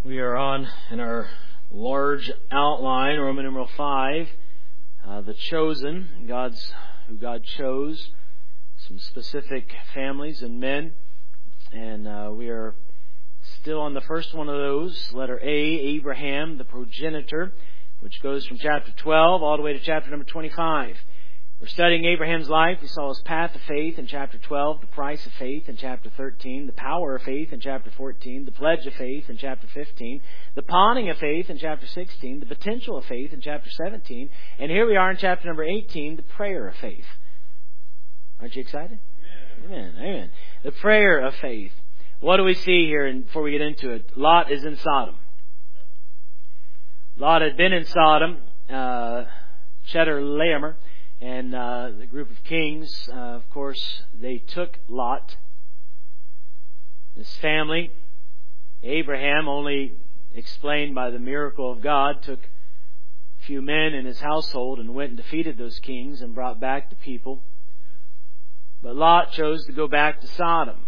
We are on in our large outline, Roman numeral 5, the chosen, who God chose, some specific families and men, and we are still on the first one of those, letter A, Abraham, the progenitor, which goes from chapter 12 all the way to chapter number 25. We're studying Abraham's life. We saw his path of faith in chapter 12, the price of faith in chapter 13, the power of faith in chapter 14, the pledge of faith in chapter 15, the pawning of faith in chapter 16, the potential of faith in chapter 17, and here we are in chapter number 18, the prayer of faith. Aren't you excited? Amen. Amen. The prayer of faith. What do we see here before we get into it? Lot is in Sodom. Lot had been in Sodom, Chedorlaomer, and the group of kings, of course, they took Lot, his family. Abraham, only explained by the miracle of God, took a few men in his household and went and defeated those kings and brought back the people. But Lot chose to go back to Sodom.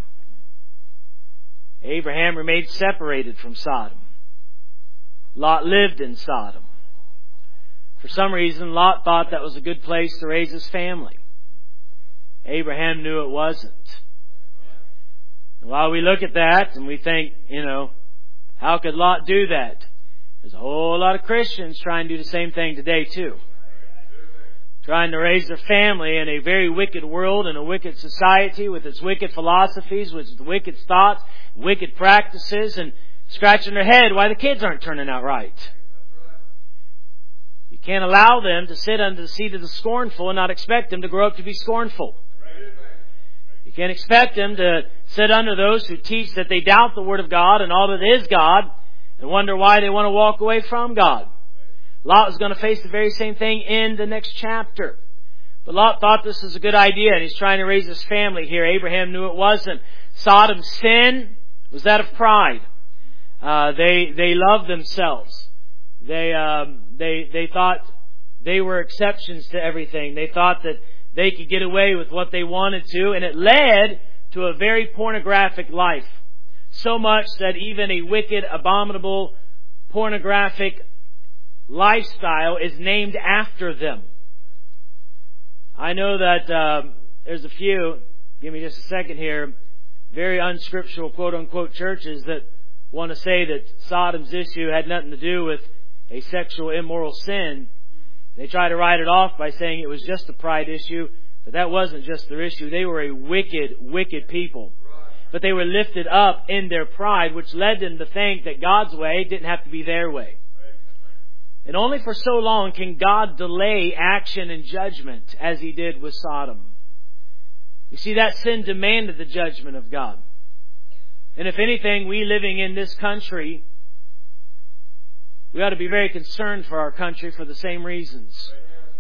Abraham remained separated from Sodom. Lot lived in Sodom. For some reason, Lot thought that was a good place to raise his family. Abraham knew it wasn't. And while we look at that and we think, how could Lot do that? There's a whole lot of Christians trying to do the same thing today too. Trying to raise their family in a very wicked world, in a wicked society with its wicked philosophies, with its wicked thoughts, wicked practices, and scratching their head why the kids aren't turning out right. You can't allow them to sit under the seat of the scornful and not expect them to grow up to be scornful. You can't expect them to sit under those who teach that they doubt the Word of God and all that is God and wonder why they want to walk away from God. Lot is going to face the very same thing in the next chapter. But Lot thought this was a good idea and he's trying to raise his family here. Abraham knew it wasn't. Sodom's sin was that of pride. They loved themselves. They thought they were exceptions to everything. They thought that they could get away with what they wanted to, and it led to a very pornographic life. So much that even a wicked, abominable, pornographic lifestyle is named after them. I know that there's a few, give me just a second here, very unscriptural quote-unquote churches that want to say that Sodom's issue had nothing to do with a sexual immoral sin. They try to write it off by saying it was just a pride issue, but that wasn't just their issue. They were a wicked, wicked people. But they were lifted up in their pride, which led them to think that God's way didn't have to be their way. And only for so long can God delay action and judgment as He did with Sodom. You see, that sin demanded the judgment of God. And if anything, we living in this country, we ought to be very concerned for our country for the same reasons.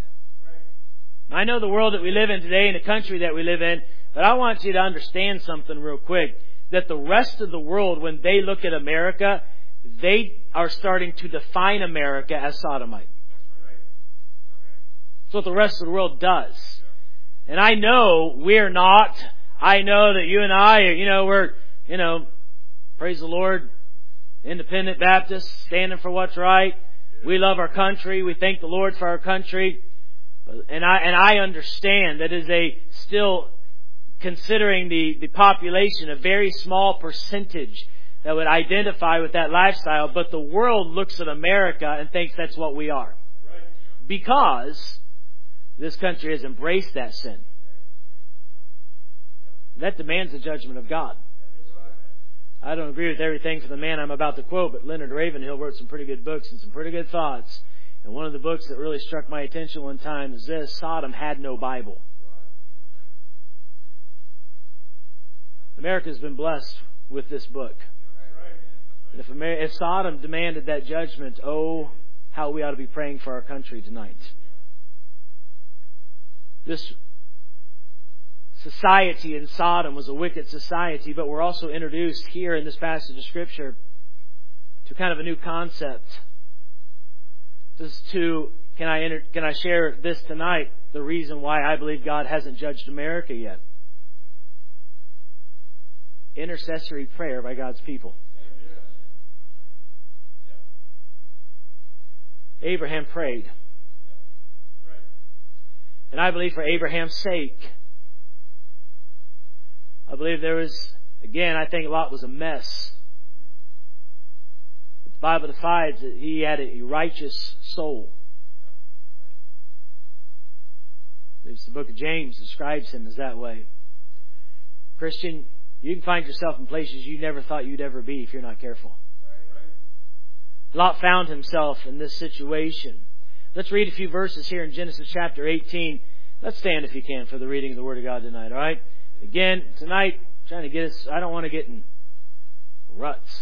I know the world that we live in today and the country that we live in, but I want you to understand something real quick. That the rest of the world, when they look at America, they are starting to define America as Sodomite. That's what the rest of the world does. And I know we're not. I know that you and I, we're, praise the Lord, independent Baptists, standing for what's right. We love our country. We thank the Lord for our country. And I understand that is still considering the population, a very small percentage that would identify with that lifestyle. But the world looks at America and thinks that's what we are. Because this country has embraced that sin. That demands the judgment of God. I don't agree with everything from the man I'm about to quote, but Leonard Ravenhill wrote some pretty good books and some pretty good thoughts. And one of the books that really struck my attention one time is this: Sodom had no Bible. America's been blessed with this book. If Sodom demanded that judgment, oh, how we ought to be praying for our country tonight. This society in Sodom was a wicked society, but we're also introduced here in this passage of Scripture to kind of a new concept. Can I share this tonight? The reason why I believe God hasn't judged America yet. Intercessory prayer by God's people. Abraham prayed. And I believe for Abraham's sake. I believe there was, again, I think Lot was a mess. But the Bible defines that he had a righteous soul. I believe the book of James describes him as that way. Christian, you can find yourself in places you never thought you'd ever be if you're not careful. Lot found himself in this situation. Let's read a few verses here in Genesis chapter 18. Let's stand if you can for the reading of the Word of God tonight, all right? Again, tonight, trying to get us, I don't want to get in ruts.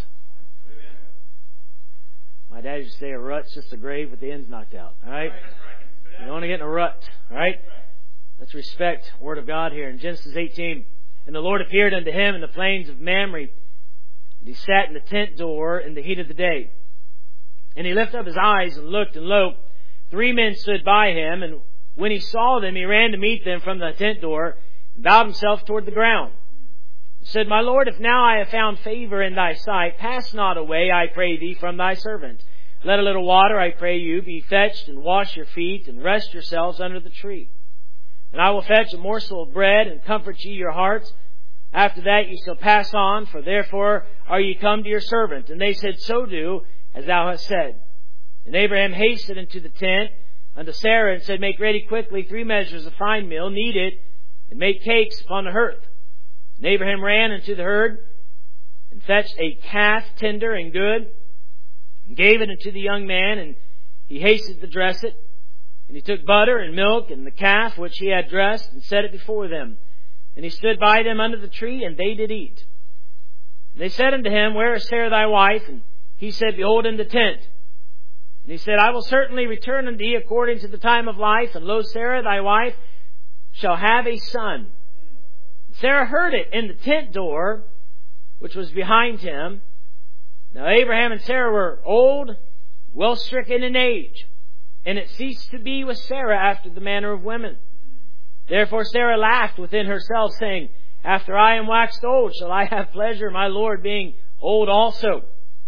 My dad used to say a rut's just a grave with the ends knocked out, all right? You don't want to get in a rut, all right? Let's respect the Word of God here in Genesis 18. And the Lord appeared unto him in the plains of Mamre. And he sat in the tent door in the heat of the day. And he lifted up his eyes and looked, and lo, 3 men stood by him. And when he saw them, he ran to meet them from the tent door, and bowed himself toward the ground. And said, My Lord, if now I have found favor in thy sight, pass not away, I pray thee, from thy servant. Let a little water, I pray you, be fetched, and wash your feet, and rest yourselves under the tree. And I will fetch a morsel of bread, and comfort ye your hearts. After that ye shall pass on, for therefore are ye come to your servant. And they said, So do, as thou hast said. And Abraham hastened into the tent unto Sarah, and said, Make ready quickly 3 measures of fine meal, knead it, and make cakes upon the hearth. And Abraham ran into the herd, and fetched a calf tender and good, and gave it unto the young man, and he hasted to dress it. And he took butter and milk and the calf which he had dressed, and set it before them. And he stood by them under the tree, and they did eat. And they said unto him, Where is Sarah thy wife? And he said, Behold, in the tent. And he said, I will certainly return unto thee according to the time of life, and lo, Sarah thy wife shall have a son. And Sarah heard it in the tent door, which was behind him. Now Abraham and Sarah were old, well stricken in age, and it ceased to be with Sarah after the manner of women. Therefore Sarah laughed within herself, saying, After I am waxed old, shall I have pleasure, my Lord being old also?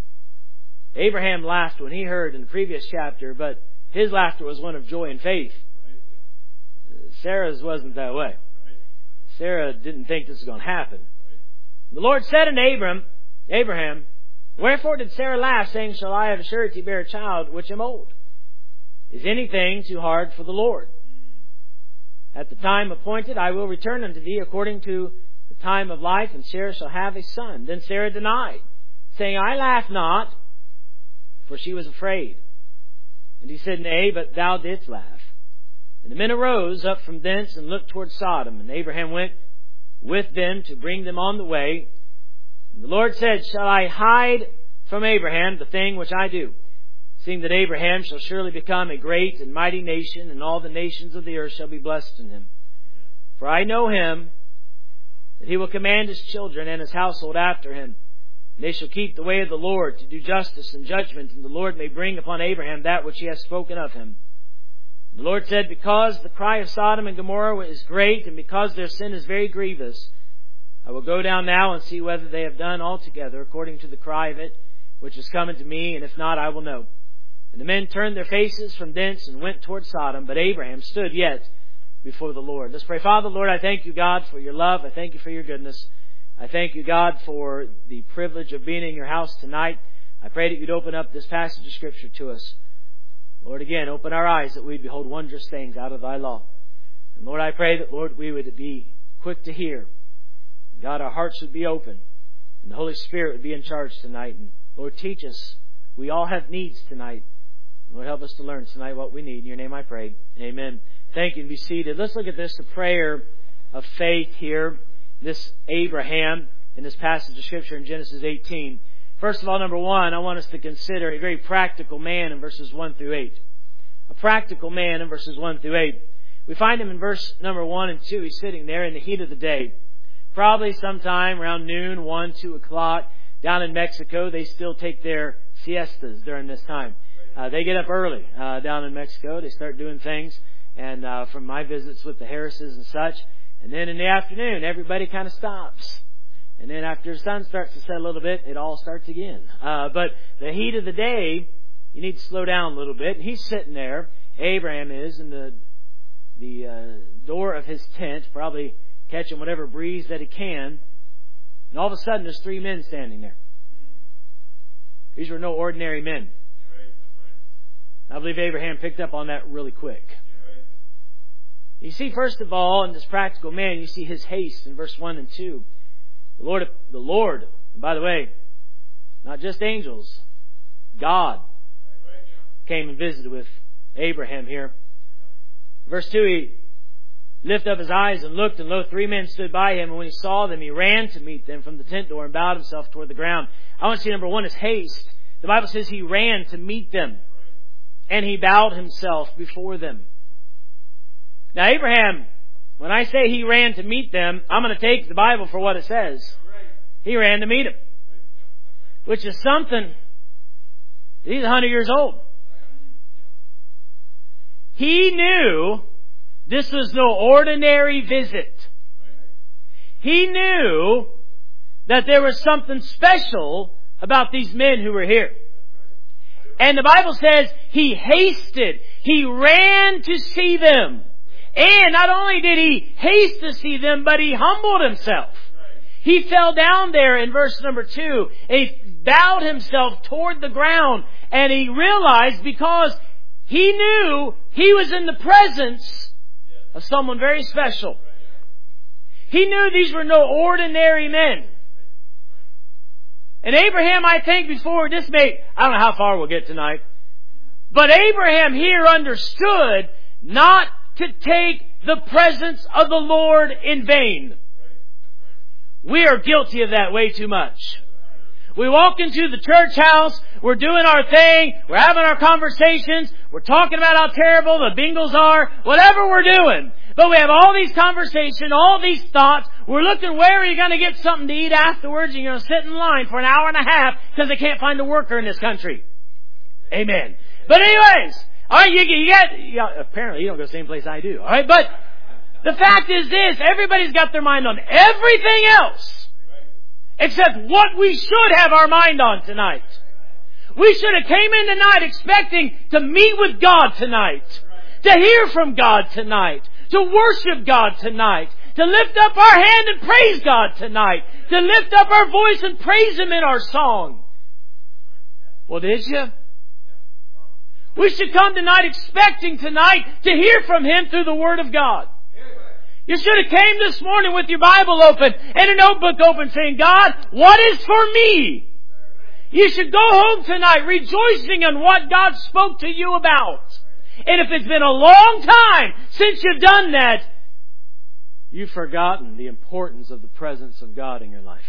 Abraham laughed when he heard in the previous chapter, but his laughter was one of joy and faith. Sarah's wasn't that way. Sarah didn't think this was going to happen. The Lord said unto Abraham, Wherefore did Sarah laugh, saying, Shall I of a surety bear a child which am old? Is anything too hard for the Lord? At the time appointed I will return unto thee according to the time of life, and Sarah shall have a son. Then Sarah denied, saying, I laugh not, for she was afraid. And he said, Nay, but thou didst laugh. And the men arose up from thence and looked toward Sodom. And Abraham went with them to bring them on the way. And the Lord said, Shall I hide from Abraham the thing which I do? Seeing that Abraham shall surely become a great and mighty nation, and all the nations of the earth shall be blessed in him. For I know him, that he will command his children and his household after him. And they shall keep the way of the Lord, to do justice and judgment, and the Lord may bring upon Abraham that which he has spoken of him. And the Lord said, Because the cry of Sodom and Gomorrah is great, and because their sin is very grievous, I will go down now and see whether they have done altogether according to the cry of it, which is coming to me, and if not, I will know. And the men turned their faces from thence and went toward Sodom, but Abraham stood yet before the Lord. Let's pray. Father, Lord, I thank you, God, for your love. I thank you for your goodness. I thank you, God, for the privilege of being in your house tonight. I pray that you'd open up this passage of Scripture to us. Lord, again, open our eyes that we'd behold wondrous things out of thy law. And Lord, I pray that, Lord, we would be quick to hear. And God, our hearts would be open. And the Holy Spirit would be in charge tonight. And Lord, teach us. We all have needs tonight. Lord, help us to learn tonight what we need. In your name I pray. Amen. Thank you. Be seated. Let's look at this, the prayer of faith here. This Abraham in this passage of Scripture in Genesis 18. First of all, number one, I want us to consider a very practical man in verses 1 through 8. A practical man in verses 1 through 8. We find him in verse number 1 and 2. He's sitting there in the heat of the day. Probably sometime around noon, 1, 2 o'clock. Down in Mexico, they still take their siestas during this time. They get up early down in Mexico. They start doing things. And from my visits with the Harrises and such. And then in the afternoon, everybody kind of stops. And then after the sun starts to set a little bit, it all starts again. But the heat of the day you need to slow down a little bit. And he's sitting there, Abraham is, in the door of his tent, probably catching whatever breeze that he can. And all of a sudden there's 3 men standing there. These were no ordinary men. I believe Abraham picked up on that really quick. You see, first of all, in this practical man, you see his haste in verse 1 and 2. The Lord, and by the way, not just angels, God came and visited with Abraham here. Verse 2, he lifted up his eyes and looked, and lo, 3 men stood by him, and when he saw them, he ran to meet them from the tent door and bowed himself toward the ground. I want to see number 1 is haste. The Bible says he ran to meet them, and he bowed himself before them. Now Abraham, when I say he ran to meet them, I'm going to take the Bible for what it says. He ran to meet them. Which is something. He's 100 years old. He knew this was no ordinary visit. He knew that there was something special about these men who were here. And the Bible says he hasted. He ran to see them. And not only did he haste to see them, but he humbled himself. He fell down there in verse number 2. And he bowed himself toward the ground. And he realized, because he knew he was in the presence of someone very special. He knew these were no ordinary men. And Abraham, I think before this I don't know how far we'll get tonight. But Abraham here understood not to take the presence of the Lord in vain. We are guilty of that way too much. We walk into the church house, we're doing our thing, we're having our conversations, we're talking about how terrible the Bengals are, whatever we're doing. But we have all these conversations, all these thoughts. We're looking, where are you going to get something to eat afterwards? And you're going to sit in line for an hour and a half because they can't find a worker in this country. Amen. But anyways, all right, apparently you don't go the same place I do. All right, but the fact is this: everybody's got their mind on everything else except what we should have our mind on tonight. We should have came in tonight expecting to meet with God tonight, to hear from God tonight, to worship God tonight, to lift up our hand and praise God tonight, to lift up our voice and praise Him in our song. Well, did you? We should come tonight expecting tonight to hear from Him through the Word of God. You should have came this morning with your Bible open and a notebook open saying, God, what is for me? You should go home tonight rejoicing in what God spoke to you about. And if it's been a long time since you've done that, you've forgotten the importance of the presence of God in your life.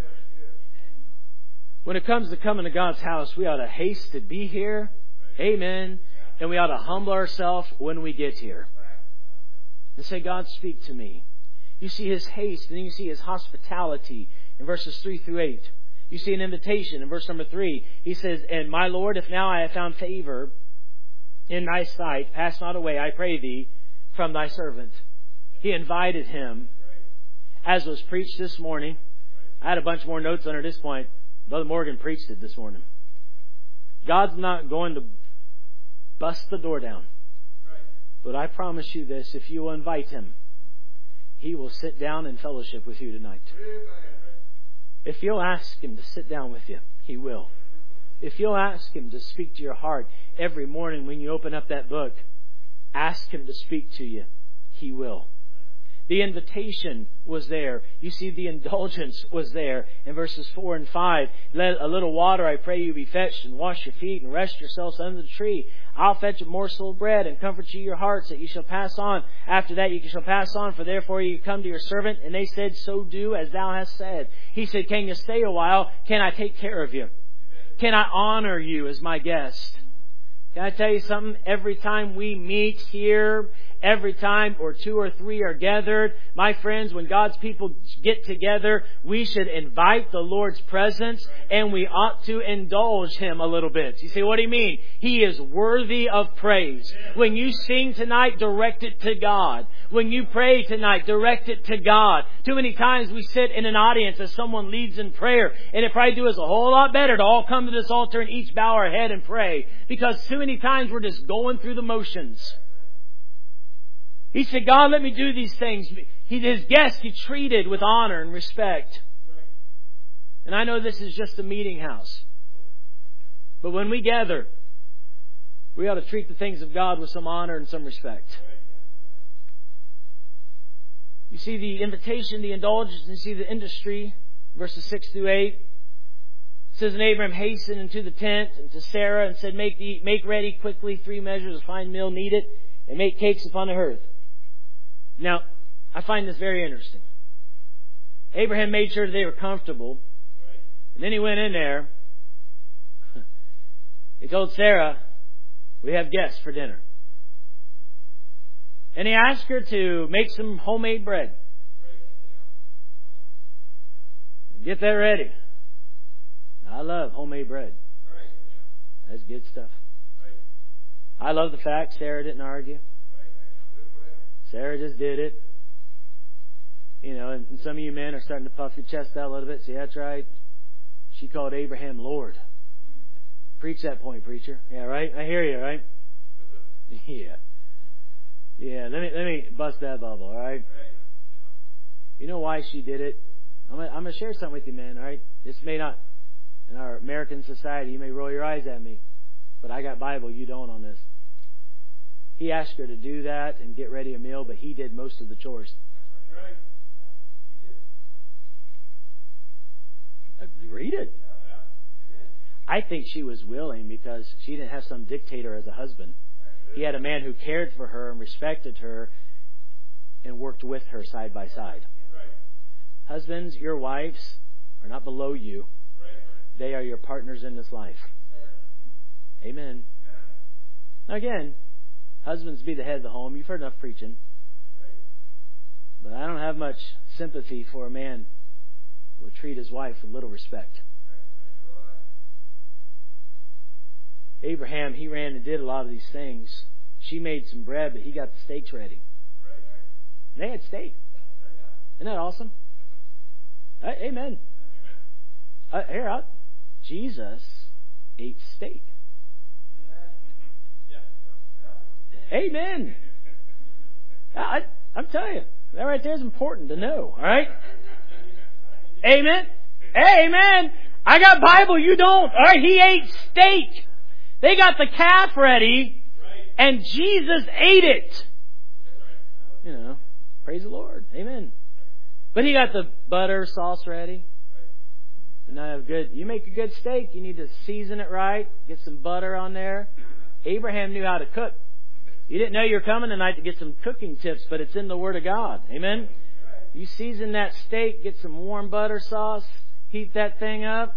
When it comes to coming to God's house, we ought to haste to be here. Amen. And we ought to humble ourselves when we get here. And say, God, speak to me. You see His haste, and then you see His hospitality in verses 3 through 8. You see an invitation in verse number 3. He says, and my Lord, if now I have found favor in Thy sight, pass not away, I pray Thee, from Thy servant. He invited him, as was preached this morning. I had a bunch more notes under this point. Brother Morgan preached it this morning. God's not going to bust the door down. But I promise you this, if you will invite Him, He will sit down in fellowship with you tonight. If you'll ask Him to sit down with you, He will. If you'll ask Him to speak to your heart every morning when you open up that book, ask Him to speak to you, He will. The invitation was there. You see, the indulgence was there. In verses 4 and 5, let a little water, I pray you, be fetched, and wash your feet, and rest yourselves under the tree. I'll fetch a morsel of bread, and comfort you your hearts, that you shall pass on. After that you shall pass on, for therefore you come to your servant. And they said, so do as thou hast said. He said, can you stay a while? Can I take care of you? Can I honor you as my guest? Can I tell you something? Every time we meet here, every time or two or three are gathered. My friends, when God's people get together, we should invite the Lord's presence and we ought to indulge Him a little bit. You say, what do you mean? He is worthy of praise. When you sing tonight, direct it to God. When you pray tonight, direct it to God. Too many times we sit in an audience as someone leads in prayer, and it probably do us a whole lot better to all come to this altar and each bow our head and pray, because too many times we're just going through the motions. He said, God, let me do these things. His guests He treated with honor and respect. And I know this is just a meeting house, but when we gather, we ought to treat the things of God with some honor and some respect. You see the invitation, the indulgence, and you see the industry, verses 6 through 8. It says, and Abraham hastened into the tent and to Sarah and said, make ready quickly 3 measures of fine meal, knead it, and make cakes upon the hearth. Now, I find this very interesting. Abraham made sure they were comfortable, and then he went in there. He told Sarah, we have guests for dinner. And he asked her to make some homemade bread. Get that ready. I love homemade bread. That's good stuff. I love the fact Sarah didn't argue. Sarah just did it. You know, and some of you men are starting to puff your chest out a little bit. See, that's right. She called Abraham Lord. Preach that point, preacher. Yeah, right? I hear you, right? Yeah. Yeah, let me bust that bubble, all right? You know why she did it? I'm going to share something with you, man, all right? This may not, in our American society, you may roll your eyes at me, but I got Bible, you don't on this. He asked her to do that and get ready a meal, but he did most of the chores. Read it. I think she was willing because she didn't have some dictator as a husband. He had a man who cared for her and respected her and worked with her side by side. Husbands, your wives are not below you. They are your partners in this life. Amen. Now again, husbands, be the head of the home. You've heard enough preaching. But I don't have much sympathy for a man who would treat his wife with little respect. Abraham, he ran and did a lot of these things. She made some bread, but he got the steaks ready. And they had steak. Isn't that awesome? Amen. Jesus ate steak. Amen. I'm telling you, that right there is important to know. All right? Amen. Amen. I got Bible, you don't. All right? He ate steak. They got the calf ready, and Jesus ate it. You know, praise the Lord. Amen. But he got the butter sauce ready. You make a good steak, you need to season it right, get some butter on there. Abraham knew how to cook. You didn't know you were coming tonight to get some cooking tips, but it's in the Word of God. Amen. You season that steak, get some warm butter sauce, heat that thing up.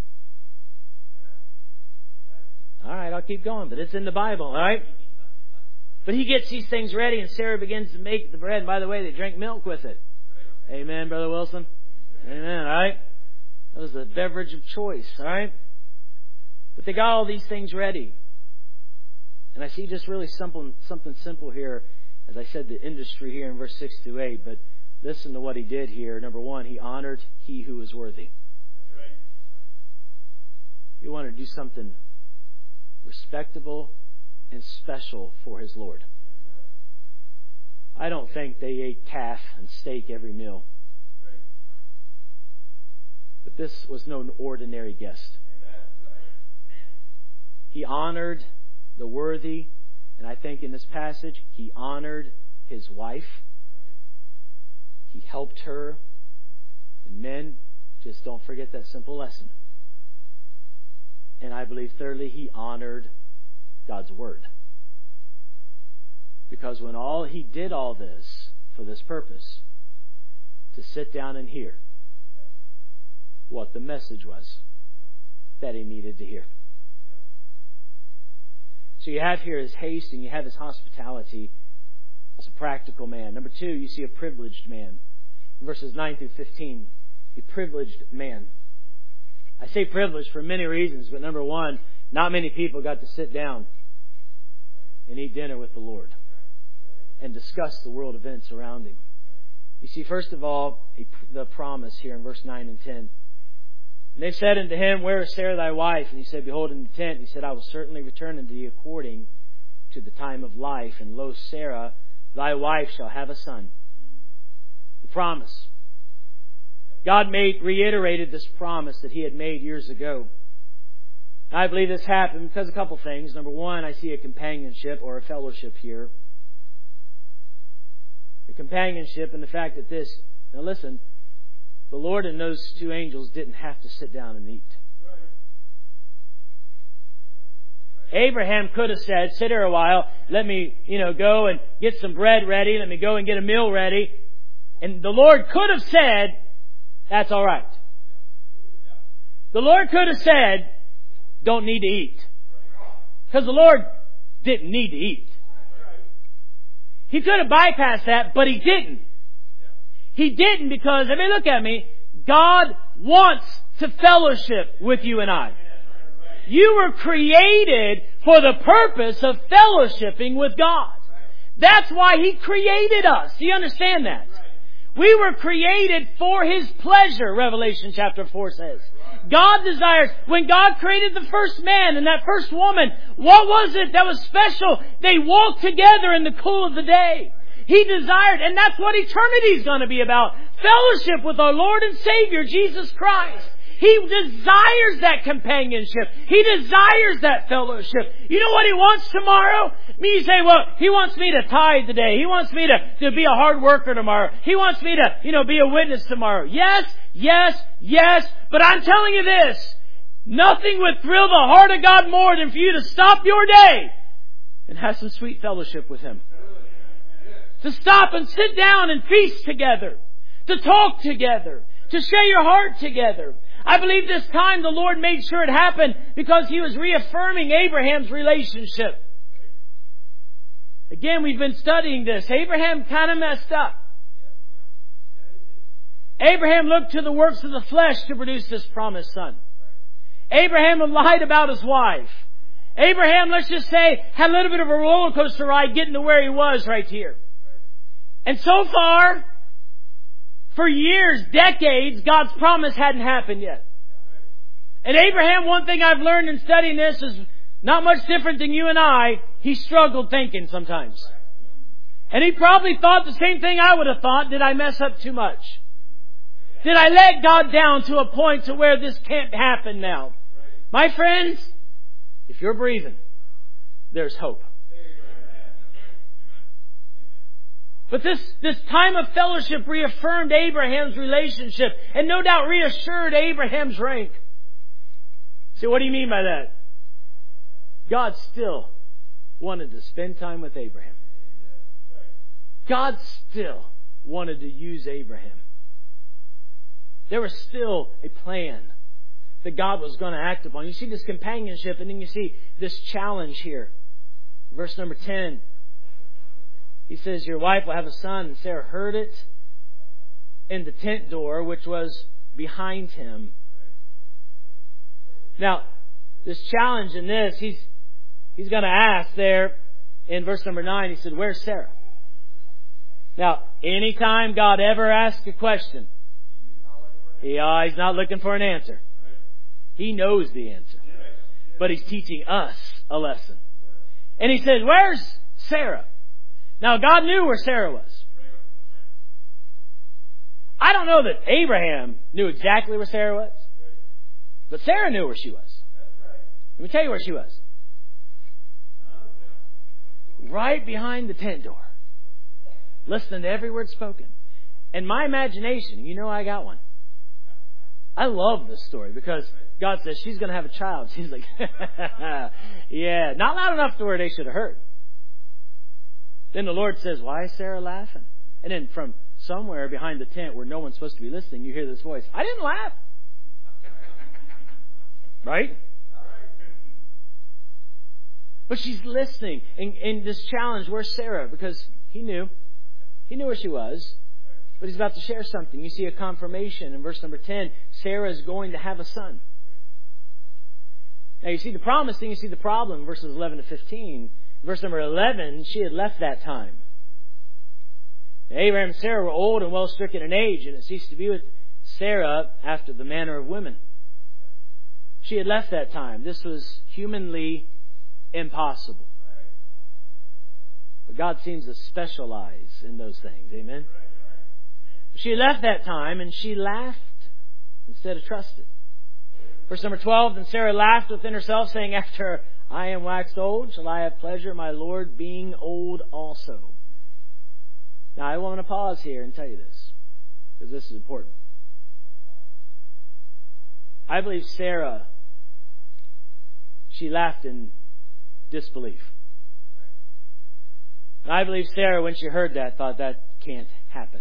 All right, I'll keep going, but it's in the Bible, all right? But he gets these things ready, and Sarah begins to make the bread. And by the way, they drank milk with it. Amen, Brother Wilson? Amen, all right? That was the beverage of choice, all right? But they got all these things ready. And I see just really something simple here. As I said, the industry here in verse 6 to 8. But listen to what he did here. Number one, he honored he who is worthy. He wanted to do something respectable and special for his Lord. I don't think they ate calf and steak every meal. But this was no ordinary guest. He honored the worthy, and I think in this passage, he honored his wife. He helped her. And men, just don't forget that simple lesson. And I believe, thirdly, he honored God's Word. Because when he did all this for this purpose, to sit down and hear what the message was that he needed to hear. So you have here his haste and you have his hospitality. It's a practical man. Number 2, you see a privileged man. Verses 9 through 15. A privileged man. I say privileged for many reasons, but number 1, not many people got to sit down and eat dinner with the Lord and discuss the world events around Him. You see, first of all, the promise here in verse 9 and 10. And they said unto him, Where is Sarah thy wife? And he said, Behold, in the tent. And he said, I will certainly return unto thee according to the time of life. And lo, Sarah, thy wife, shall have a son. The promise. God reiterated this promise that He had made years ago. I believe this happened because of a couple things. Number 1, I see a companionship or a fellowship here. A companionship in the fact that this... Now listen, the Lord and those 2 angels didn't have to sit down and eat. Abraham could have said, sit here a while, let me, go and get some bread ready, let me go and get a meal ready. And the Lord could have said, that's all right. The Lord could have said, don't need to eat. Because the Lord didn't need to eat. He could have bypassed that, but He didn't. He didn't because, look at me, God wants to fellowship with you and I. You were created for the purpose of fellowshipping with God. That's why He created us. Do you understand that? We were created for His pleasure, Revelation chapter 4 says. God desires, when God created the first man and that first woman, what was it that was special? They walked together in the cool of the day. He desired, and that's what eternity is going to be about. Fellowship with our Lord and Savior, Jesus Christ. He desires that companionship. He desires that fellowship. You know what He wants tomorrow? You say, well, He wants me to tithe today. He wants me to be a hard worker tomorrow. He wants me to, be a witness tomorrow. Yes, yes, yes. But I'm telling you this. Nothing would thrill the heart of God more than for you to stop your day and have some sweet fellowship with Him. To stop and sit down and feast together. To talk together. To share your heart together. I believe this time the Lord made sure it happened because He was reaffirming Abraham's relationship. Again, we've been studying this. Abraham kind of messed up. Abraham looked to the works of the flesh to produce this promised son. Abraham lied about his wife. Abraham, let's just say, had a little bit of a roller coaster ride getting to where he was right here. And so far, for years, decades, God's promise hadn't happened yet. And Abraham, one thing I've learned in studying this is not much different than you and I. He struggled thinking sometimes. And he probably thought the same thing I would have thought. Did I mess up too much? Did I let God down to a point to where this can't happen now? My friends, if you're breathing, there's hope. But this time of fellowship reaffirmed Abraham's relationship and no doubt reassured Abraham's rank. So what do you mean by that? God still wanted to spend time with Abraham. God still wanted to use Abraham. There was still a plan that God was going to act upon. You see this companionship, and then you see this challenge here. Verse number 10. He says, your wife will have a son. And Sarah heard it in the tent door, which was behind him. Now, this challenge in this, he's going to ask there in verse number 9. He said, where's Sarah? Now, anytime God ever asks a question, he's not looking for an answer. He knows the answer. But He's teaching us a lesson. And He says, where's Sarah? Now, God knew where Sarah was. I don't know that Abraham knew exactly where Sarah was. But Sarah knew where she was. Let me tell you where she was. Right behind the tent door. Listening to every word spoken. And my imagination, I got one. I love this story because God says she's going to have a child. She's like, yeah, not loud enough to where they should have heard. Then the Lord says, why is Sarah laughing? And then from somewhere behind the tent where no one's supposed to be listening, you hear this voice. I didn't laugh. Right? But she's listening. And this challenge, where's Sarah? Because He knew. He knew where she was. But he's about to share something. You see a confirmation in verse number 10. Sarah is going to have a son. Now you see the promise, then you see the problem, verses 11 to 15. Verse number 11, she had left that time. Now, Abraham and Sarah were old and well stricken in age, and it ceased to be with Sarah after the manner of women. She had left that time. This was humanly impossible. But God seems to specialize in those things. Amen? She left that time and she laughed instead of trusted. Verse number 12, then Sarah laughed within herself, saying, after I am waxed old, shall I have pleasure, my Lord being old also. Now I want to pause here and tell you this, because this is important. I believe Sarah, she laughed in disbelief. And I believe Sarah, when she heard that, thought that can't happen.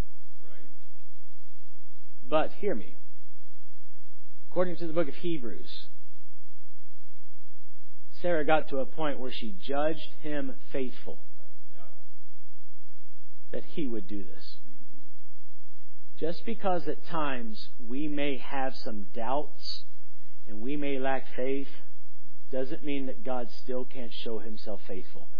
But hear me. According to the book of Hebrews, Sarah got to a point where she judged him faithful that he would do this. Just because at times we may have some doubts and we may lack faith doesn't mean that God still can't show himself faithful.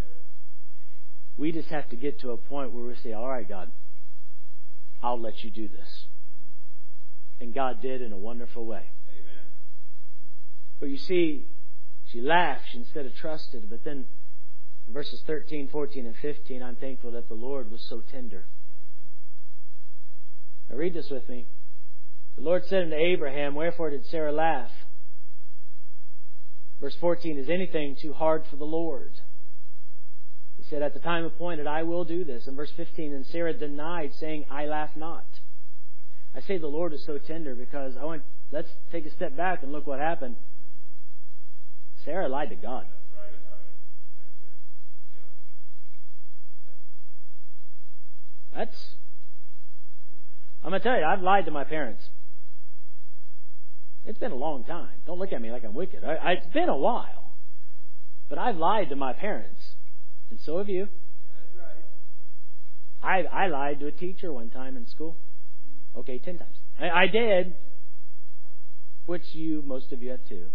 We just have to get to a point where we say, all right, God, I'll let you do this. And God did in a wonderful way. Amen. But you see, she laughed instead of trusted. But then in verses 13, 14, and 15, I'm thankful that the Lord was so tender. Now read this with me. The Lord said unto Abraham, wherefore did Sarah laugh? Verse 14, is anything too hard for the Lord? He said, at the time appointed, I will do this. In verse 15, and Sarah denied, saying, I laugh not. I say the Lord is so tender because let's take a step back and look what happened. Sarah lied to God. I'm going to tell you, I've lied to my parents. It's been a long time. Don't look at me like I'm wicked. It's been a while. But I've lied to my parents. And so have you. I lied to a teacher one time in school. Okay, 10 times. I did. Which most of you have too.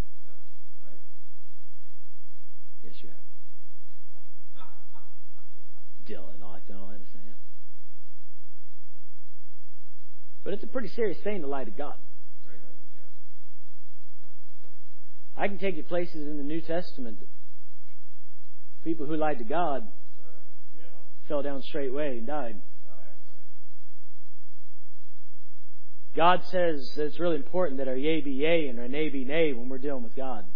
Yes, you have. Dylan, I don't understand. But it's a pretty serious thing to lie to God. I can take you places in the New Testament. People who lied to God fell down straightway and died. God says that it's really important that our yea be yea and our nay be nay when we're dealing with God.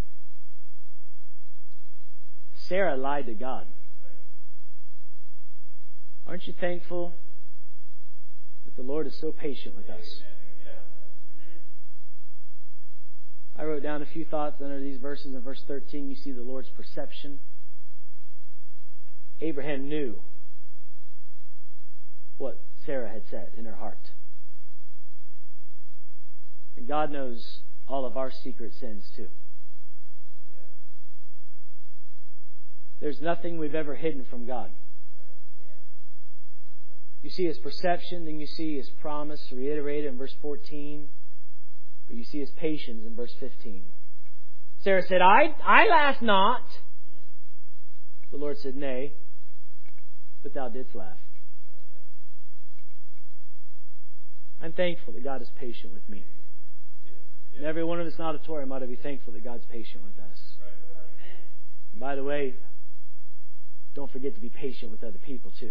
Sarah lied to God. Aren't you thankful that the Lord is so patient with us? I wrote down a few thoughts under these verses. In verse 13, you see the Lord's perception. Abraham knew what Sarah had said in her heart. And God knows all of our secret sins too. There's nothing we've ever hidden from God. You see His perception, then you see His promise reiterated in verse 14. But you see His patience in verse 15. Sarah said, I laugh not. The Lord said, nay, but thou didst laugh. I'm thankful that God is patient with me. And every one of this auditorium ought to be thankful that God's patient with us. And by the way, don't forget to be patient with other people too.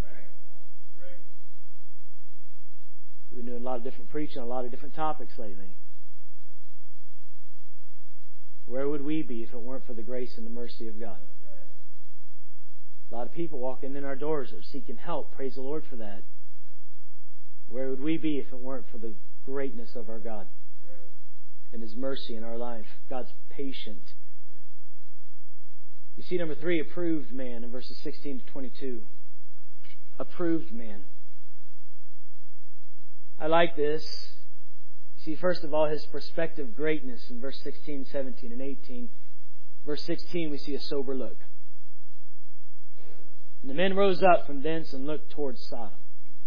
We've been doing a lot of different preaching on a lot of different topics lately. Where would we be if it weren't for the grace and the mercy of God? A lot of people walking in our doors are seeking help. Praise the Lord for that. Where would we be if it weren't for the greatness of our God and His mercy in our life? God's patient. You see number 3, approved man in verses 16 to 22. Approved man. I like this. You see, first of all, his prospective greatness in verse 16, 17, and 18. Verse 16, we see a sober look. And the men rose up from thence and looked towards Sodom.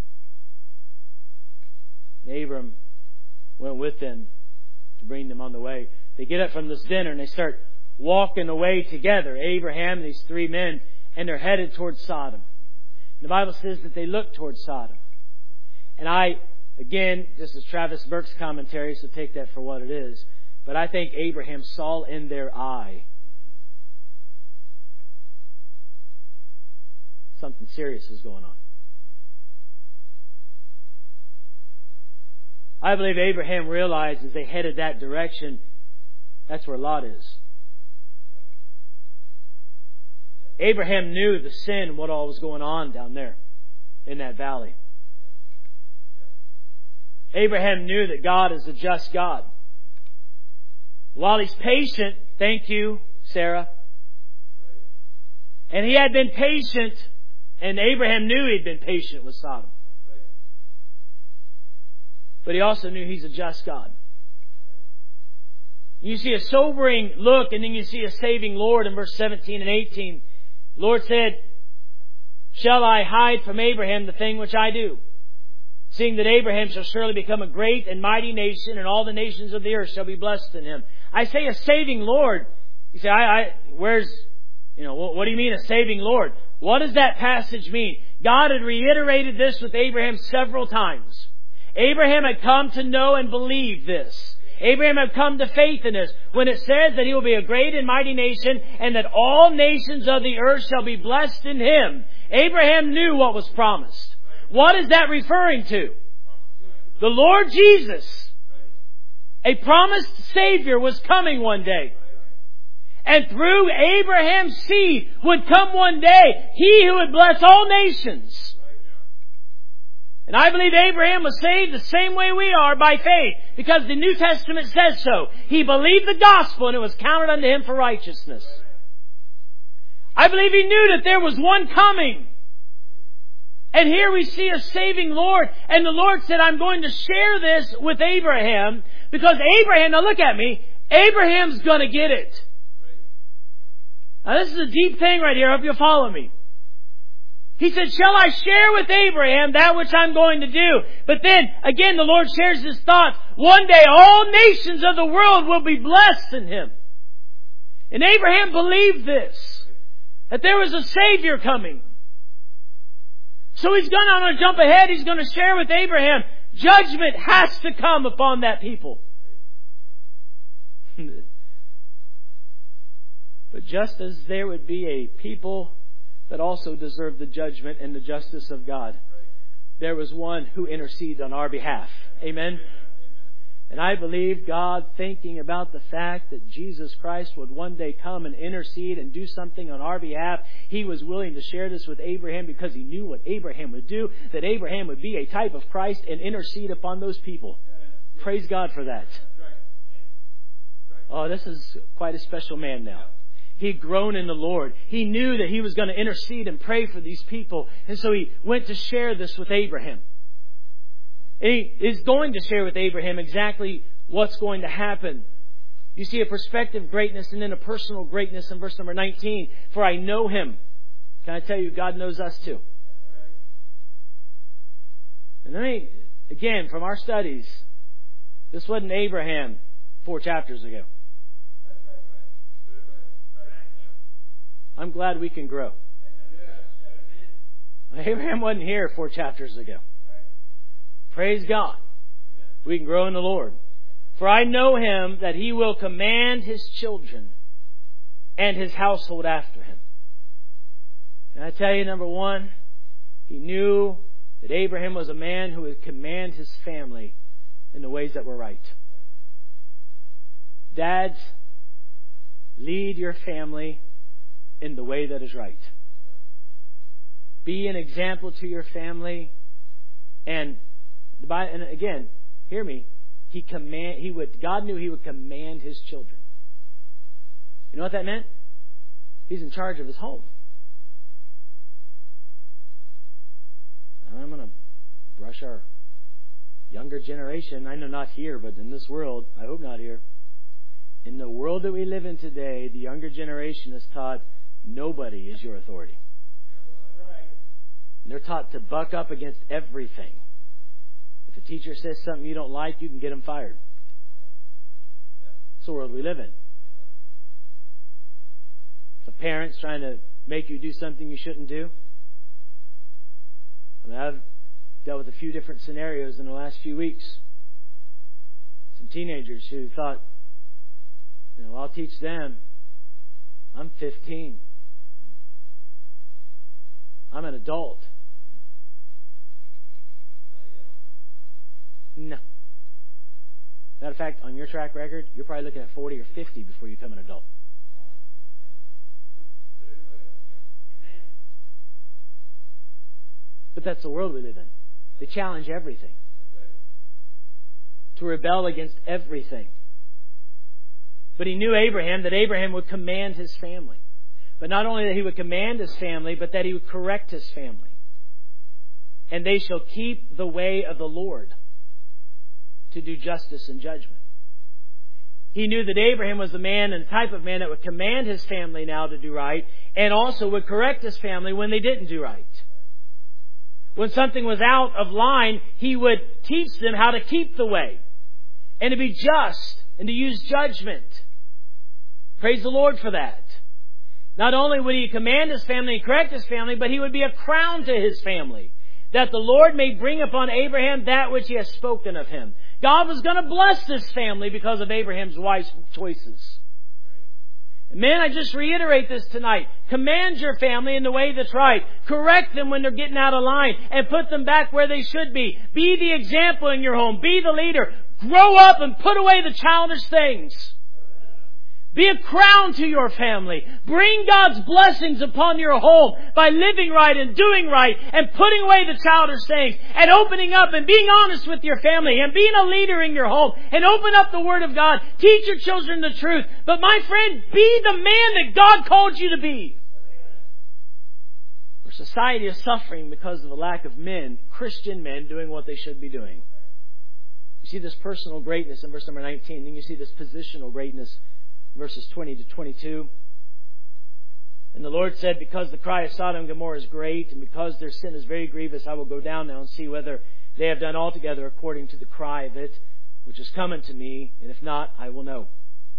And Abram went with them to bring them on the way. They get up from this dinner and they start walking away together. Abraham and these three men, and they're headed towards Sodom. And the Bible says that they looked towards Sodom. And again, this is Travis Burke's commentary, so take that for what it is. But I think Abraham saw in their eye something serious was going on. I believe Abraham realized as they headed that direction, that's where Lot is. Abraham knew the sin, what all was going on down there in that valley. Abraham knew that God is a just God. While he's patient, thank you, Sarah. And he had been patient, and Abraham knew he'd been patient with Sodom. But he also knew He's a just God. You see a sobering look, and then you see a saving Lord in verse 17 and 18. The Lord said, "Shall I hide from Abraham the thing which I do? Seeing that Abraham shall surely become a great and mighty nation, and all the nations of the earth shall be blessed in him." I say a saving Lord. You say, what do you mean a saving Lord? What does that passage mean? God had reiterated this with Abraham several times. Abraham had come to know and believe this. Abraham had come to faith in this. When it says that he will be a great and mighty nation and that all nations of the earth shall be blessed in him, Abraham knew what was promised. What is that referring to? The Lord Jesus. A promised Savior was coming one day. And through Abraham's seed would come one day He who would bless all nations. And I believe Abraham was saved the same way we are, by faith, because the New Testament says so. He believed the gospel and it was counted unto him for righteousness. I believe he knew that there was one coming. And here we see a saving Lord. And the Lord said, I'm going to share this with Abraham, because Abraham, now look at me, Abraham's going to get it. Now this is a deep thing right here. I hope you'll follow me. He said, shall I share with Abraham that which I'm going to do? But then, again, the Lord shares His thoughts. One day, all nations of the world will be blessed in him. And Abraham believed this, that there was a Savior coming. So I'm going to jump ahead. He's going to share with Abraham, judgment has to come upon that people. But just as there would be a people that also deserve the judgment and the justice of God, there was one who interceded on our behalf. Amen? And I believe God, thinking about the fact that Jesus Christ would one day come and intercede and do something on our behalf, He was willing to share this with Abraham because He knew what Abraham would do, that Abraham would be a type of Christ and intercede upon those people. Praise God for that. Oh, this is quite a special man now. He'd grown in the Lord. He knew that he was going to intercede and pray for these people. And so he went to share this with Abraham. And he is going to share with Abraham exactly what's going to happen. You see a perspective greatness and then a personal greatness in verse number 19. For I know him. Can I tell you, God knows us too. And then again, from our studies, this wasn't Abraham 4 chapters ago. I'm glad we can grow. Abraham wasn't here 4 chapters ago. Praise God. We can grow in the Lord. For I know him that he will command his children and his household after him. Can I tell you, number one, he knew that Abraham was a man who would command his family in the ways that were right. Dads, lead your family in the way that is right. Be an example to your family. And again, hear me. God knew He would command His children. You know what that meant? He's in charge of his home. I'm going to brush our younger generation. I know not here, but in this world, I hope not here. In the world that we live in today, the younger generation is taught nobody is your authority. And they're taught to buck up against everything. If a teacher says something you don't like, you can get them fired. It's the world we live in. If a parent's trying to make you do something you shouldn't do. I mean, I've dealt with a few different scenarios in the last few weeks. Some teenagers who thought, I'll teach them. I'm 15. I'm an adult. No. Matter of fact, on your track record, you're probably looking at 40 or 50 before you become an adult. But that's the world we live in. They challenge everything. To rebel against everything. But he knew Abraham, that Abraham would command his family. But not only that he would command his family, but that he would correct his family. And they shall keep the way of the Lord to do justice and judgment. He knew that Abraham was the man and the type of man that would command his family now to do right, and also would correct his family when they didn't do right. When something was out of line, he would teach them how to keep the way and to be just and to use judgment. Praise the Lord for that. Not only would he command his family and correct his family, but he would be a crown to his family, that the Lord may bring upon Abraham that which he has spoken of him. God was going to bless this family because of Abraham's wise choices. Men, I just reiterate this tonight. Command your family in the way that's right. Correct them when they're getting out of line and put them back where they should be. Be the example in your home. Be the leader. Grow up and put away the childish things. Be a crown to your family. Bring God's blessings upon your home by living right and doing right and putting away the childish things and opening up and being honest with your family and being a leader in your home and open up the Word of God. Teach your children the truth. But my friend, be the man that God called you to be. Our society is suffering because of the lack of men, Christian men, doing what they should be doing. You see this personal greatness in verse number 19. Then you see this positional greatness verses 20 to 22. And the Lord said, because the cry of Sodom and Gomorrah is great, and because their sin is very grievous, I will go down now and see whether they have done altogether according to the cry of it, which is coming to me, and if not, I will know.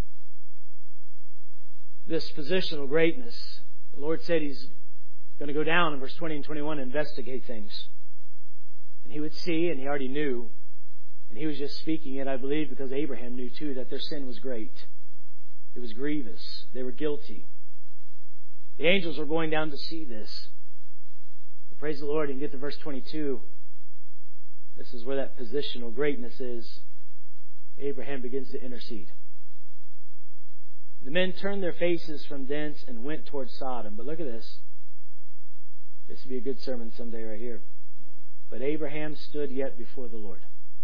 This positional greatness, the Lord said He's going to go down in verse 20 and 21 and investigate things. And He would see, and He already knew, and He was just speaking it, I believe, because Abraham knew too that their sin was great. It was grievous. They were guilty. The angels were going down to see this. But praise the Lord, and get to verse 22. This is where that positional greatness is. Abraham begins to intercede. The men turned their faces from thence and went toward Sodom. But look at this. This would be a good sermon someday right here. But Abraham stood yet before the Lord.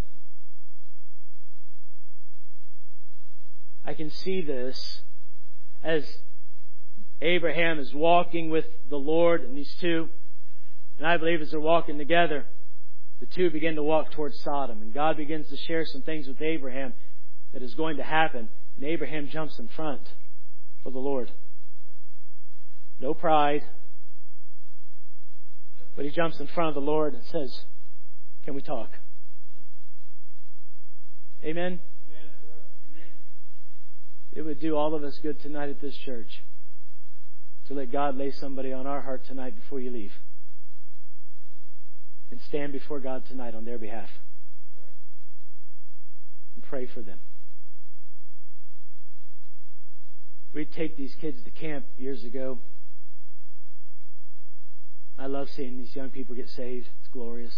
I can see this as Abraham is walking with the Lord and these two. And I believe as they're walking together, the two begin to walk towards Sodom. And God begins to share some things with Abraham that is going to happen. And Abraham jumps in front of the Lord. No pride. But he jumps in front of the Lord and says, can we talk? Amen? It would do all of us good tonight at this church to let God lay somebody on our heart tonight before you leave. And stand before God tonight on their behalf. And pray for them. We'd take these kids to camp years ago. I love seeing these young people get saved. It's glorious.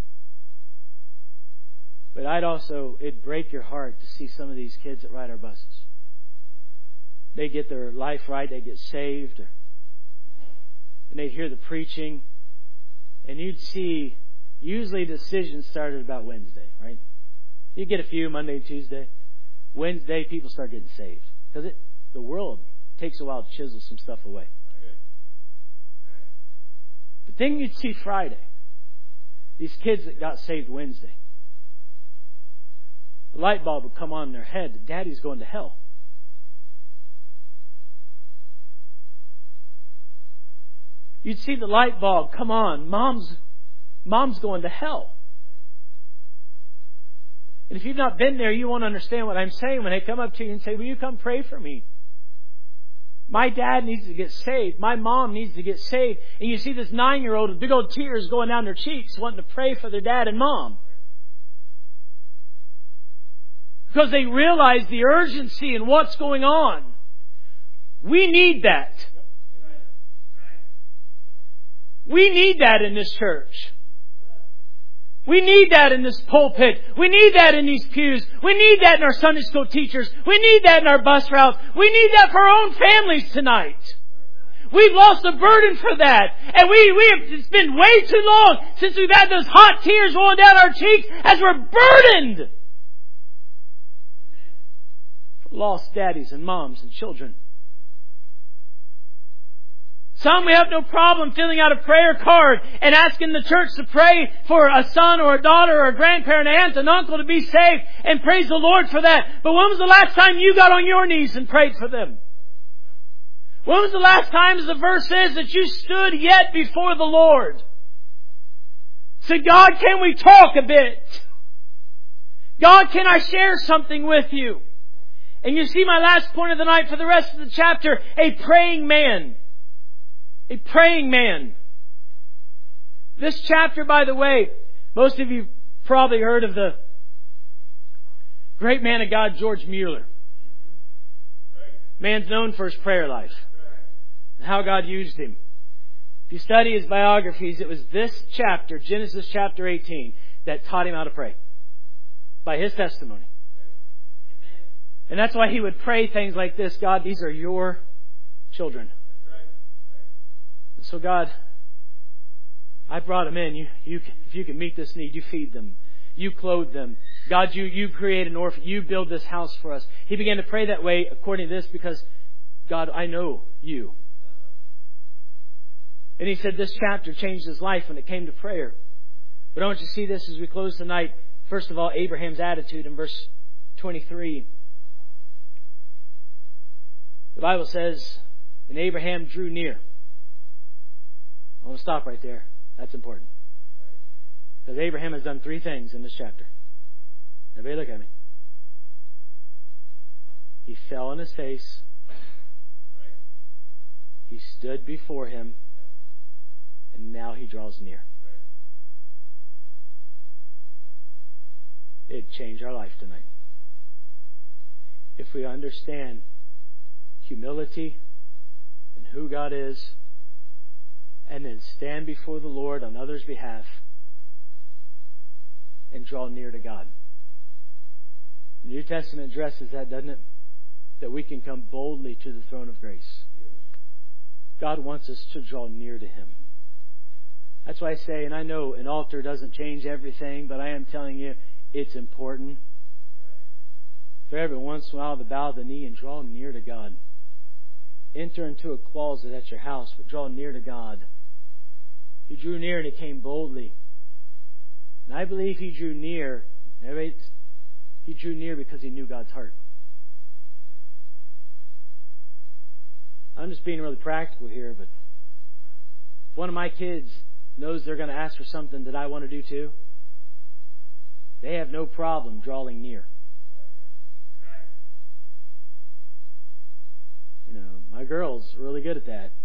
But it'd break your heart to see some of these kids that ride our buses. They get their life right, they get saved, and they hear the preaching, and you'd see, usually decisions started about Wednesday, right? You get a few Monday and Tuesday. Wednesday, people start getting saved. Because the world takes a while to chisel some stuff away. But then you'd see Friday, these kids that got saved Wednesday. A light bulb would come on in their head that Daddy's going to hell. you'd see the light bulb. Come on, mom's going to hell. And if you've not been there, you won't understand what I'm saying when they come up to you and say, will you come pray for me? My dad needs to get saved. My mom needs to get saved. And you see this 9-year-old with big old tears going down their cheeks wanting to pray for their dad and mom. Because they realize the urgency in what's going on. We need that. We need that in this church. We need that in this pulpit. We need that in these pews. We need that in our Sunday school teachers. We need that in our bus routes. We need that for our own families tonight. We've lost a burden for that. And it's been way too long since we've had those hot tears rolling down our cheeks as we're burdened for lost daddies and moms and children. Some we have no problem filling out a prayer card and asking the church to pray for a son or a daughter or a grandparent, aunt, and uncle to be saved, and praise the Lord for that. But when was the last time you got on your knees and prayed for them? When was the last time, as the verse says, that you stood yet before the Lord? Said, God, can we talk a bit? God, can I share something with you? And you see my last point of the night for the rest of the chapter, a praying man. A praying man. This chapter, by the way, most of you probably heard of the great man of God, George Mueller. Man's known for his prayer life and how God used him. If you study his biographies, it was this chapter, Genesis chapter 18, that taught him how to pray. By his testimony. And that's why he would pray things like this: God, these are your children. So God, I brought them in. If you can meet this need, you feed them. You clothe them. God, you create an orphan. You build this house for us. He began to pray that way according to this because, God, I know you. And he said this chapter changed his life when it came to prayer. But I want you to see this as we close tonight. First of all, Abraham's attitude in verse 23. The Bible says, and Abraham drew near. I want to stop right there. That's important. Because Abraham has done 3 things in this chapter. Everybody look at me. He fell on his face. He stood before him. And now he draws near. It'd change our life tonight. If we understand humility and who God is, and then stand before the Lord on others' behalf and draw near to God. The New Testament addresses that, doesn't it? That we can come boldly to the throne of grace. God wants us to draw near to Him. That's why I say, and I know an altar doesn't change everything, but I am telling you, it's important for every once in a while to bow the knee and draw near to God. Enter into a closet at your house, but draw near to God. He drew near and he came boldly. And I believe he drew near. He drew near because he knew God's heart. I'm just being really practical here, but if one of my kids knows they're going to ask for something that I want to do too, they have no problem drawing near. My girl's really good at that.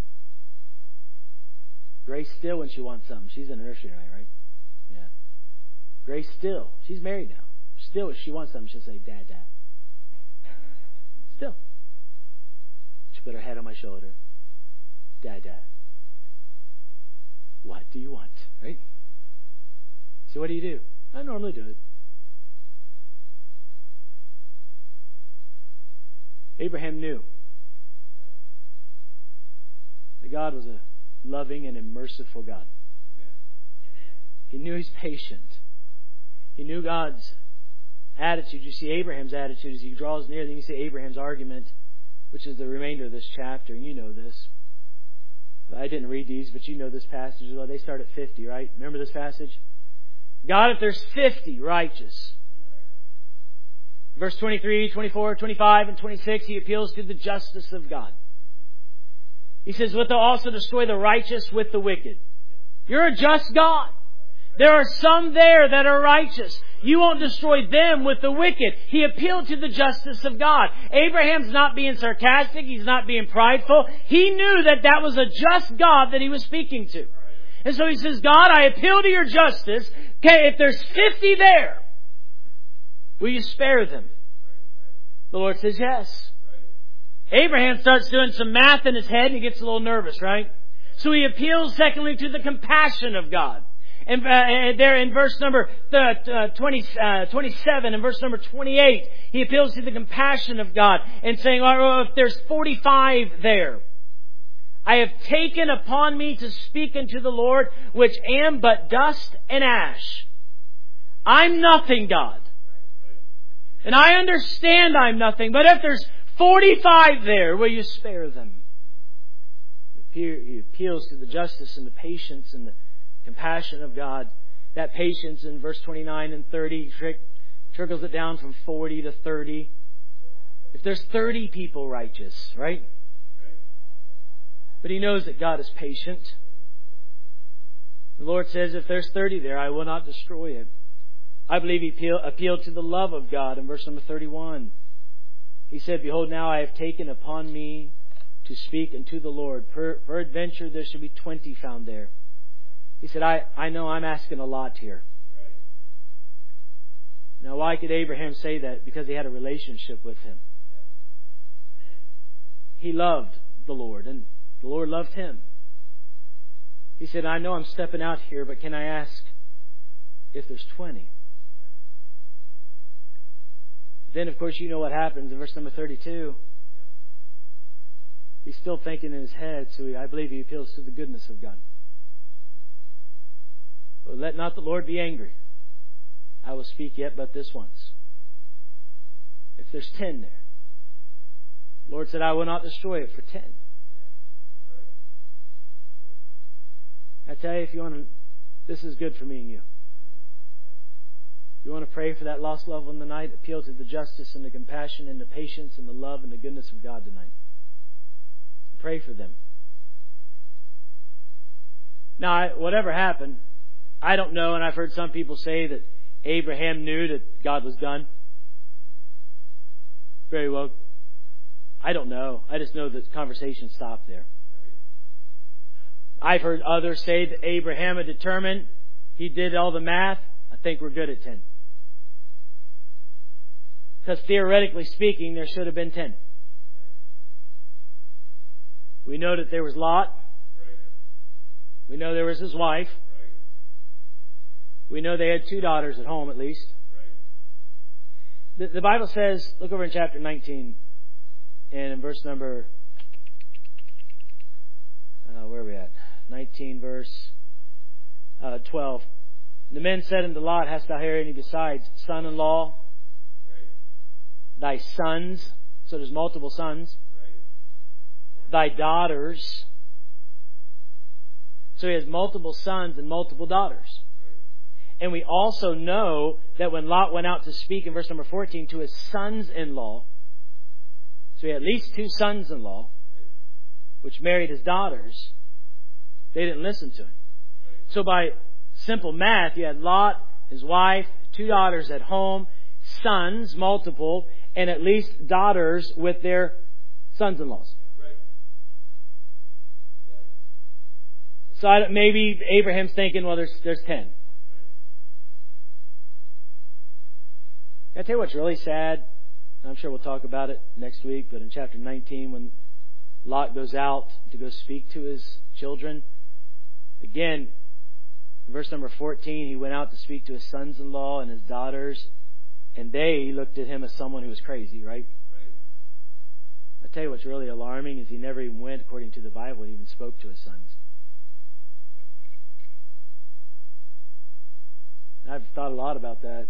Grace still when she wants something. She's in the nursery tonight, right? Yeah. Grace still. She's married now. Still, if she wants something, she'll say, Dad, Dad. Still. She'll put her head on my shoulder. Dad, Dad. What do you want? Right? So what do? I normally do it. Abraham knew that God was a loving and a merciful God. He knew He's patient. He knew God's attitude. You see Abraham's attitude as he draws near. Then you see Abraham's argument, which is the remainder of this chapter. And you know this. I didn't read these, but you know this passage as well. They start at 50, right? Remember this passage? God, if there's 50 righteous. Verse 23, 24, 25, and 26, he appeals to the justice of God. He says, wilt thou also destroy the righteous with the wicked? You're a just God. There are some there that are righteous. You won't destroy them with the wicked. He appealed to the justice of God. Abraham's not being sarcastic. He's not being prideful. He knew that that was a just God that he was speaking to. And so he says, God, I appeal to your justice. Okay, if there's 50 there, will you spare them? The Lord says, yes. Abraham starts doing some math in his head and he gets a little nervous, right? So he appeals, secondly, to the compassion of God. And there in verse number 27 and verse number 28, he appeals to the compassion of God and saying, oh, if there's 45 there, I have taken upon me to speak unto the Lord, which am but dust and ash. I'm nothing, God. And I understand I'm nothing, but if there's 45 there, will you spare them? He appeals to the justice and the patience and the compassion of God. That patience in verse 29 and 30 trickles it down from 40 to 30. If there's 30 people righteous, right? But he knows that God is patient. The Lord says, if there's 30 there, I will not destroy it. I believe he appealed to the love of God in verse number 31. He said, behold, now I have taken upon me to speak unto the Lord. Peradventure there should be 20 found there. He said, I know I'm asking a lot here. Now, why could Abraham say that? Because he had a relationship with Him. He loved the Lord, and the Lord loved him. He said, I know I'm stepping out here, but can I ask if there's 20? Then, of course, you know what happens in verse number 32. He's still thinking in his head, so I believe he appeals to the goodness of God. But let not the Lord be angry. I will speak yet but this once. If there's 10 there, the Lord said, I will not destroy it for 10. I tell you, if you want to, this is good for me and you. You want to pray for that lost loved one tonight? Appeal to the justice and the compassion and the patience and the love and the goodness of God tonight. Pray for them. Now, whatever happened, I don't know, and I've heard some people say that Abraham knew that God was done. Very well. I don't know. I just know that the conversation stopped there. I've heard others say that Abraham had determined, he did all the math, I think we're good at 10. Because theoretically speaking, there should have been 10. We know that there was Lot. We know there was his wife. We know they had 2 daughters at home at least. The Bible says, look over in chapter 19 and in verse number, where are we at? 19 verse 12. The men said unto Lot, hast thou here any besides son-in-law? Thy sons. So there's multiple sons. Thy daughters. So he has multiple sons and multiple daughters. And we also know that when Lot went out to speak in verse number 14 to his sons-in-law, so he had at least 2 sons-in-law, which married his daughters, they didn't listen to him. So by simple math, you had Lot, his wife, 2 daughters at home, sons, multiple, and at least daughters with their sons-in-laws. So maybe Abraham's thinking, well, there's 10. Can I tell you what's really sad? I'm sure we'll talk about it next week, but in chapter 19, when Lot goes out to go speak to his children, again, verse number 14, he went out to speak to his sons-in-law and his daughters, and they looked at him as someone who was crazy, right? I tell you what's really alarming is he never even went, according to the Bible, he even spoke to his sons. And I've thought a lot about that.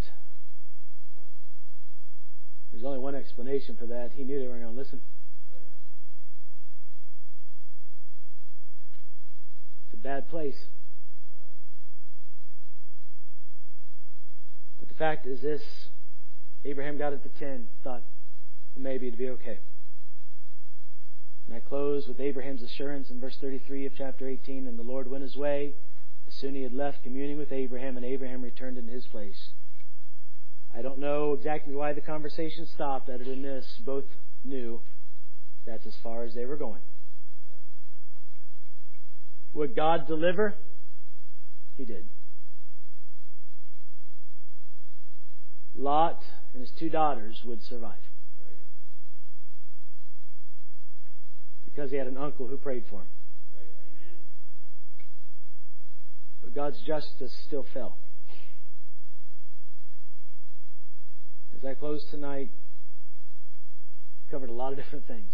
There's only one explanation for that. He knew they weren't going to listen. It's a bad place. But the fact is this. Abraham got it to 10. Thought, well, maybe it'd be okay. And I close with Abraham's assurance in verse 33 of chapter 18, and the Lord went his way as soon as he had left communing with Abraham, and Abraham returned into his place. I don't know exactly why the conversation stopped, other than this, both knew that's as far as they were going. Would God deliver? He did. Lot and his 2 daughters would survive. Because he had an uncle who prayed for him. But God's justice still fell. As I close tonight, covered a lot of different things.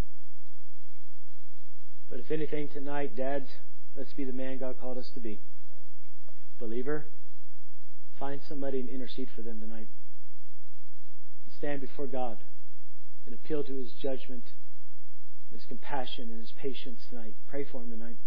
But if anything tonight, dads, let's be the man God called us to be. Believer, find somebody and intercede for them tonight. And stand before God and appeal to His judgment, His compassion, and His patience tonight. Pray for them tonight.